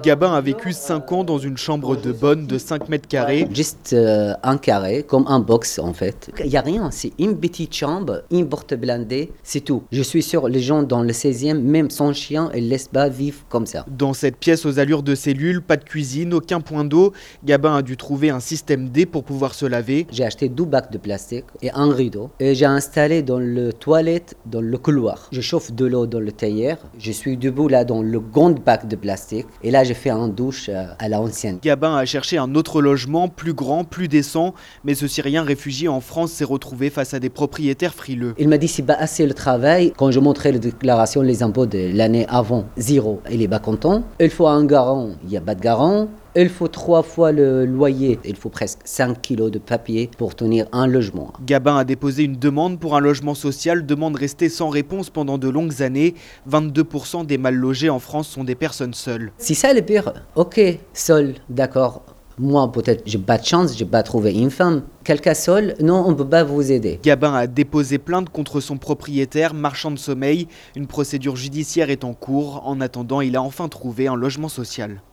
Gabin a vécu 5 ans dans une chambre de bonne de 5 mètres carrés. Juste un carré, comme un box en fait. Il n'y a rien, c'est une petite chambre, une porte blindée, c'est tout. Je suis sûr, les gens dans le 16e, même sans chien, ils ne laissent pas vivre comme ça. Dans cette pièce aux allures de cellule, pas de cuisine, aucun point d'eau. Gabin a dû trouver un système D pour pouvoir se laver. J'ai acheté 2 bacs de plastique et un rideau. Et j'ai installé dans le toilette, dans le couloir. Je chauffe de l'eau dans le théière. Je suis debout là dans le grand bac de plastique. Et là, j'ai fait un douche à la ancienne. Gabin a cherché un autre logement, plus grand, plus décent. Mais ce Syrien réfugié en France s'est retrouvé face à des propriétaires frileux. Il m'a dit c'est pas assez le travail. Quand je montrais les déclarations, les impôts de l'année avant, 0. Il est pas content. Il faut un garant. Il n'y a pas de garant. Il faut 3 fois le loyer. Il faut presque 5 kilos de papier pour tenir un logement. Gabin a déposé une demande pour un logement social, demande restée sans réponse pendant de longues années. 22% des mal logés en France sont des personnes seules. C'est ça le pire. Ok, seul, d'accord. Moi, peut-être, j'ai pas de chance, j'ai pas trouvé une femme. Quelqu'un seul, non, on peut pas vous aider. Gabin a déposé plainte contre son propriétaire, marchand de sommeil. Une procédure judiciaire est en cours. En attendant, il a enfin trouvé un logement social.